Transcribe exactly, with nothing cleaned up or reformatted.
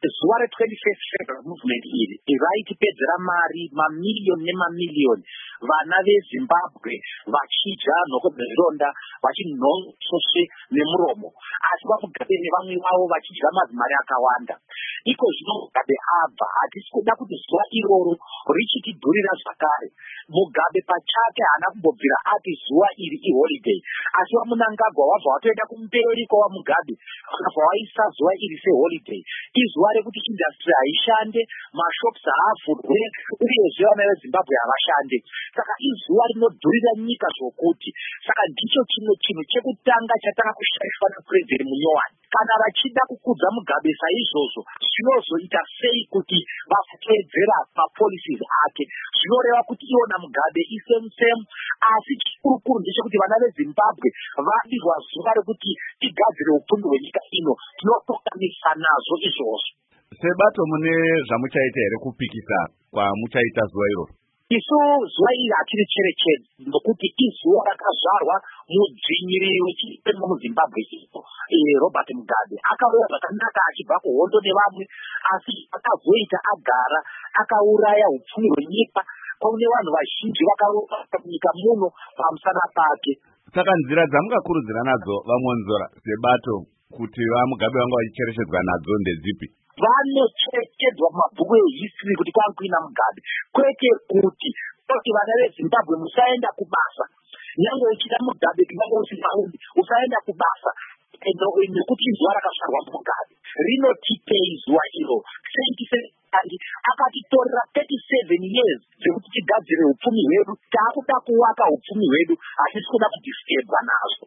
zuva re-twenty-first February movement iri raitipedzera mari mamiliyoni nemamiliyoni, vana veZimbabwe vachidya nhoko dzezvironda, vachinhososve nemuromo, asi vaMugabe nevamwe vavo vachidya madzimari akawanda. Iko zvino Mugabe abva, hatisi kuda kuti zuva iroro richitidhurira zvakare. Mugabe pachake haana kumbobvira ati zuva iri iholiday, asi vaMunangagwa wabva watoenda kumberi kwaVaMugabe vakabva vaisa zuva iri seholiday. Izuva rekuti industry haishande, mashops haavhurwe, uyezve vana veZimbabwe havashande. Saka izuva rinodhurira nyika zvokuti. Saka ndicho chimwe chinhu chekutanga chatanga kushaishwa naPresident Munyowani. Kana vachida kukudza Mugabe saizvozvo, zvinozoita sei kuti vateedzera mapolicies ake? Zvinoreva kuti iwona Mugabe isemu-semu, asi chikurukuru ndechekuti vana veZimbabwe vadirwa zuva rekuti tigadzire upfumi hwenyika ino. Tinotokanisa nazvo izvozvo. Sebato, mune zvamuchaita here kupikisa kwamuchaita zuva iroro? Isu zuva iri hatiri cherechedzi, nokuti izuva rakazvarwa mudzvinyiriri wechipembe muZimbabwe ipo, Robert Mugabe akauya zvakanaka achibva kuhondo nevamwe, asi akazoita agara akauraya upfumi hwenyika. Kune vanhu vazhinji vakaropa munyika muno pamusana pake. Saka nzira dzamungakurudzira nadzo vaMonzora Sebato kuti vaMugabe vanga vachicherechedzwa nadzo ndedzipi? Vanocherechedzwa mumabhuku ehistory kuti kwanga kuina Mugabe, kwete kuti kuti vana veZimbabwe musaenda kubasa, nyange uchida Mugabe kunyange usingaundi usaenda kubasa, nekuti zuva rakazvarwa Mugabe rinotipei zuva iro. Seventy akatitorera thirty-seven years dzekuti tigadzire upfumi hwedu. Taakuda kuwaka upfumi hwedu, hatisi kuda kudisturba nazvo.